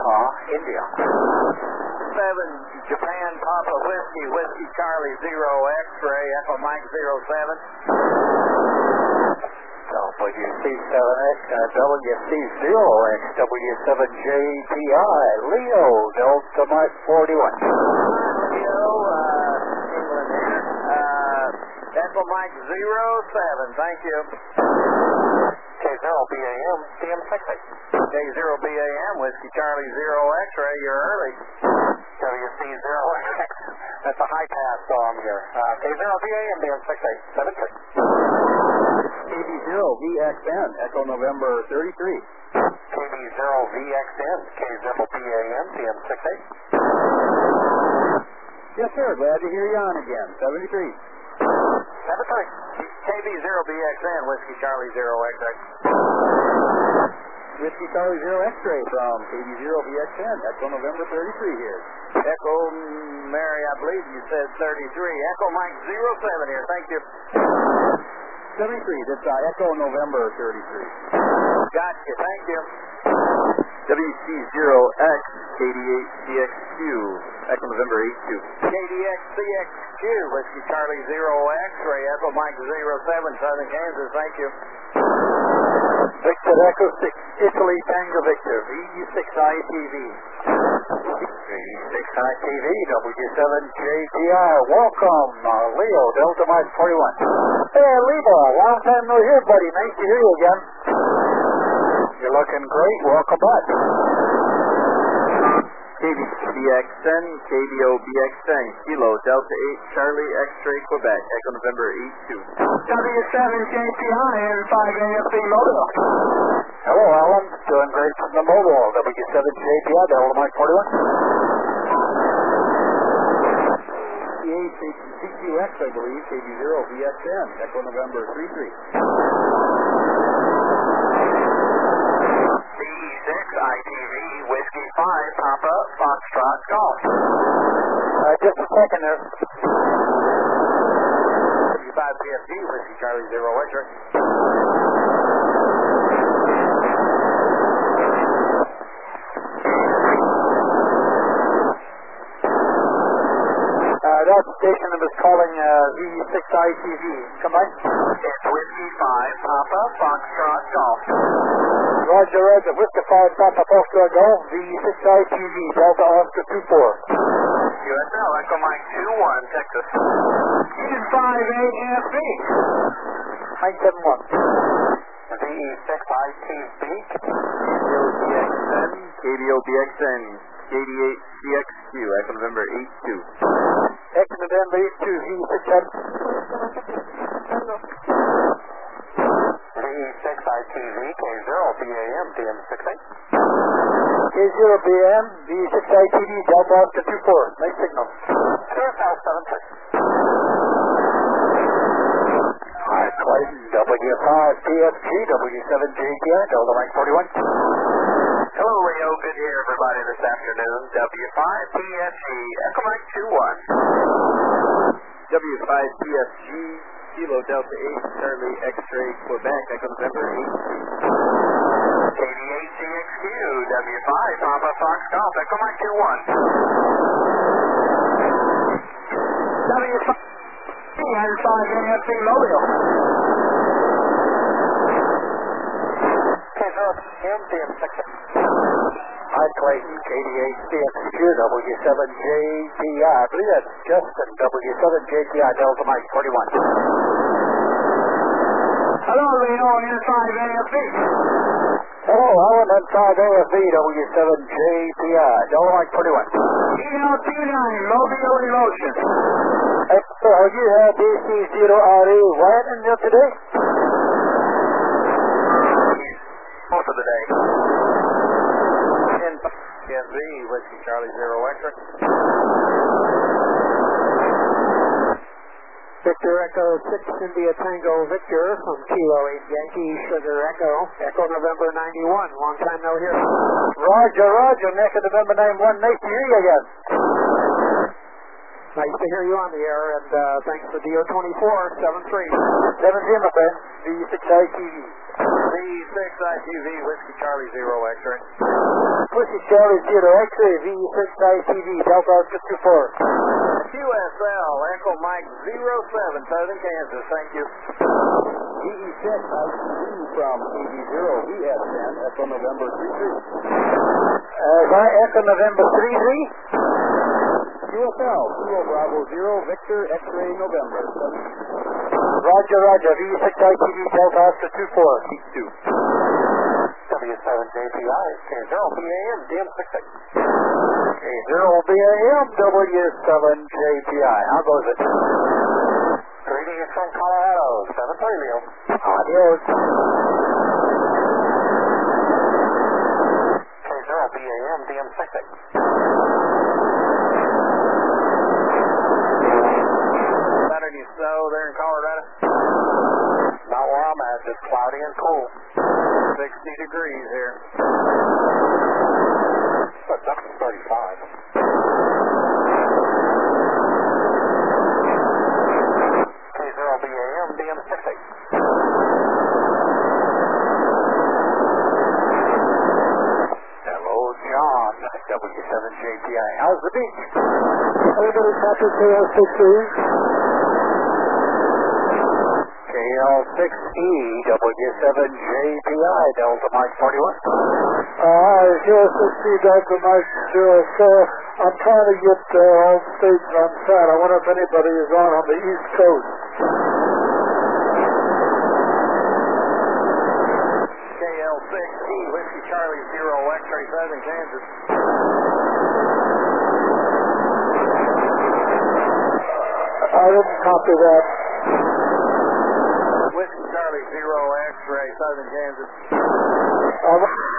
India. 7 Japan Papa Whiskey, Whiskey Charlie 0 X-ray, Echo Mike 07. WC7X, WC0X, W7JPI, Leo, Delta Mike 41. Leo, England here. Echo Mike 07, thank you. K0BAM, DM68. K0BAM, Whiskey Charlie 0 X-ray, you're early. WC0X, that's a high pass on here. K0BAM, DM68, 73. KB0VXN, Echo November 33. KB0VXN, K0BAM, DM68. Yes, sir. Glad to hear you on again. 73. 73. KB0BXN, Whiskey Charlie 0 X-ray. Whiskey Charlie 0 X-ray from KB0VXN, Echo November 33 here. Echo Mary, I believe you said 33. Echo Mike 07 here, thank you. 73, that's Echo November 33. Gotcha, thank you. WC0X, KD8CXQ, Echo November 82. KDXCXQ, Whiskey Charlie 0 X-ray, Echo Mike 07, Southern Kansas, thank you. Victor Echo 6, Italy Tango Victor, VE6ITV. VE6ITV, W7JPI, welcome, Leo, Delta Mike 41. Hey, Leo, long time no hear, buddy, nice to hear you again. You're looking great, welcome back. KBXN, KDOBXN, Kilo, Delta 8, Charlie, X-ray, Quebec, Echo November 82. W7JPI and 5AFB Mobile. Hello, Alan, doing great from the mobile, W7JPI, Delta Mike 41. CQX, I believe, KB0VXN, Echo November 33. CE6ITV, Whiskey 5, Papa, Foxtrot, Golf. Just a second there. W5PFG, Whiskey Charlie 0 X-ray. That station was calling VE6ITV. Come on. It's Whiskey 5, Papa, Foxtrot, Golf. Roger, Roger. Whiskey 5, Papa, Foxtrot, Golf. VE6ITV, Delta Oscar 24. USL, Echo Mike 21, Texas. N5AFB. Mike 71. VE6ITV. KBOBXN, KBOBXN, KD8CXQ, Echo November 82. Echo November 82, VE6ITV. VE6ITV, K0BAM, DM68. K0BAM, VE6ITV, Delta Oscar 24. Nice signal. QSL 73. Hi, Clayton, W5PFG, W7JPI, Delta Mike 41. Hello, Leo. Good to hear everybody this afternoon. W5PFG, Echo Mike 21. W5PFG, Kilo Delta 8, Charlie, X-ray, Quebec, Echo November 82. KD8CXQ, W5, Papa, Fox, Golf, Echo Mike 21. W5 and 5AFB Mobile. K0BAM, DM68. Hi, Clayton, KD8CXQ, W7JPI. I believe that's Justin, W7JPI, Delta Mike 41. Hello, Leo, N5AFB. Hello, Alan, N5AFB, W7JPI, Delta Mike 41. EL29, Mobile Emotion. Hey, have you had DC0RE wired in there today? Most of the day. NFB, Whiskey Charlie 0 X-ray. Victor Echo 6 India Tango Victor from Kilo 8 Yankee Sugar Echo, Echo November 91, long time no hear. Roger, Roger, Echo November 91, nice to hear you again. Nice to hear you on the air, and thanks for DO24, 73. 73, my friend, VE6ITV. V6ITV, Whiskey Charlie 0 X-ray. Whiskey Charlie 0 X-ray, V6ITV, Delta Oscar 24. QSL, Echo Mike 07, Southern Kansas, thank you. DE6ITV from KD0 VS10, Echo November 33. Echo November 33. QSL, Kilo Bravo 0, Victor X-ray November. Roger, V6ITV, Delta Oscar 24. Peak 2. W7JPI, K0BAM, DM66. K0BAM, W7JPI. How goes it? Greetings from Colorado, 730 Leo. Adios. K0BAM, DM66. Saturday snow there in Colorado? Not where I'm at, just cloudy and cool. 60 degrees here. But up to 35. K0BAM, DM68. Hello, John, W7JPI. How's the beach? Everybody copy KL6E. KL6E, W7JPI, Delta Mike 41. KL6E, Delta Mike 04. I'm trying to get all the states on sat. I wonder if anybody is on the East Coast. KL6E, Whiskey Charlie 0 X-ray, Southern Kansas. I didn't copy that. Whiskey Charlie 0 X-ray, Southern Kansas.